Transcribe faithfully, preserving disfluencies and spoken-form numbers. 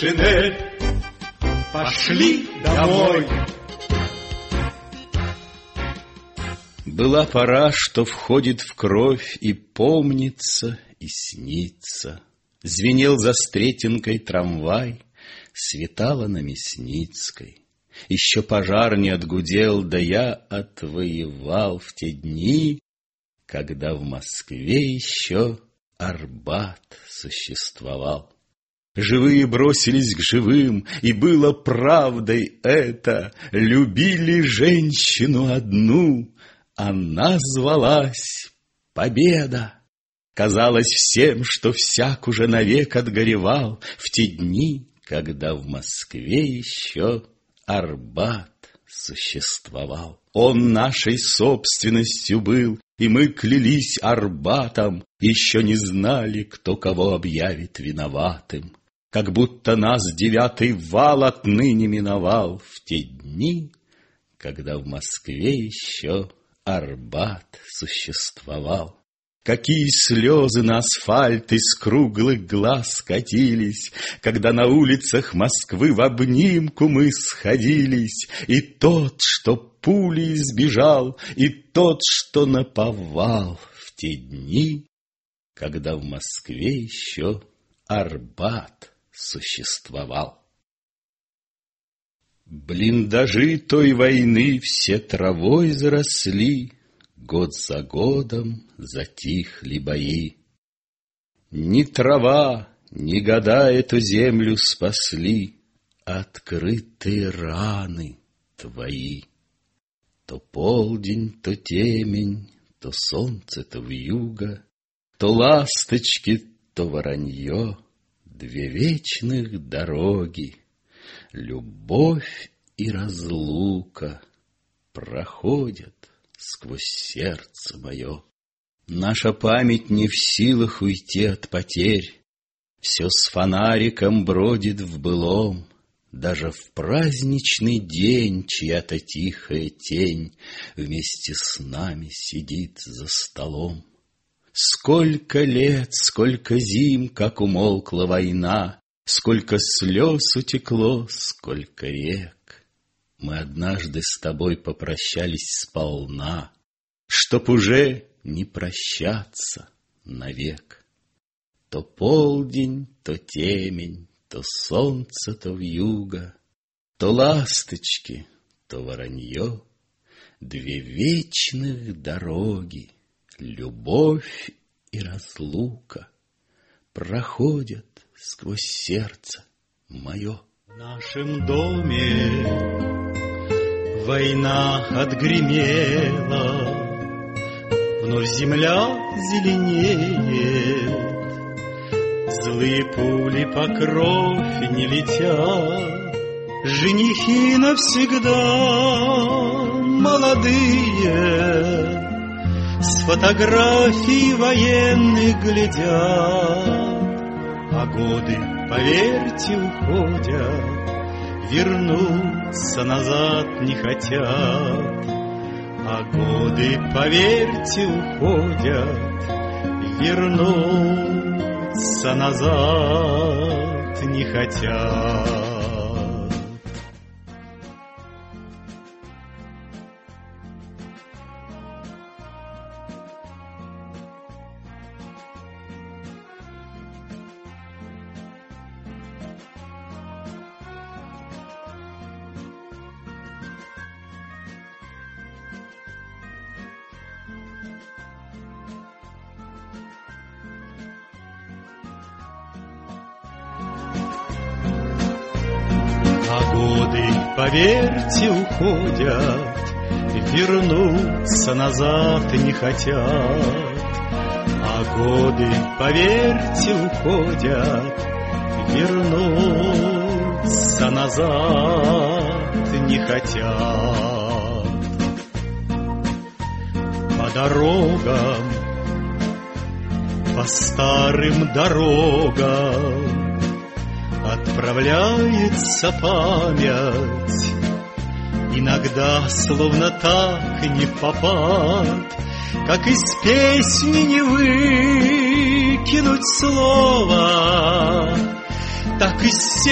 шинель, пошли домой. Была пора, что входит в кровь и помнится, и снится. Звенел за Стретенкой трамвай, светало на Мясницкой. Еще пожар не отгудел, да я отвоевал в те дни, когда в Москве еще Арбат существовал. Живые бросились к живым, и было правдой это. Любили женщину одну, она звалась Победа. Казалось всем, что всяк уже навек отгоревал в те дни, когда в Москве еще Арбат существовал. Он нашей собственностью был, и мы клялись Арбатом, еще не знали, кто кого объявит виноватым. Как будто нас девятый вал отныне миновал в те дни, когда в Москве еще Арбат существовал. Какие слезы на асфальт из круглых глаз катились, когда на улицах Москвы в обнимку мы сходились, и тот, что пули избежал, и тот, что наповал в те дни, когда в Москве еще Арбат существовал. Блиндажи той войны все травой заросли, год за годом затихли бои. Ни трава, ни года эту землю спасли открытые раны твои. То полдень, то темень, то солнце, то вьюга, то ласточки, то воронье, две вечных дороги, любовь и разлука проходят сквозь сердце мое. Наша память не в силах уйти от потерь, все с фонариком бродит в былом, даже в праздничный день чья-то тихая тень вместе с нами сидит за столом. Сколько лет, сколько зим, как умолкла война, сколько слез утекло, сколько рек. Мы однажды с тобой попрощались сполна, чтоб уже не прощаться навек. То полдень, то темень, то солнце, то вьюга, то ласточки, то воронье, две вечных дороги, любовь и разлука проходят сквозь сердце мое. В нашем доме война отгремела, вновь земля зеленеет, злые пули по кровь не летят, женихи навсегда молодые с фотографий военных глядят, а годы, поверьте, уходят, вернуться назад не хотят. А годы, поверьте, уходят, вернуться назад не хотят. А годы, поверьте, уходят, вернуться назад не хотят. А годы, поверьте, уходят, вернуться назад не хотят. По дорогам, по старым дорогам отправляется память, иногда словно так не впопад, как из песни не выкинуть слово, так из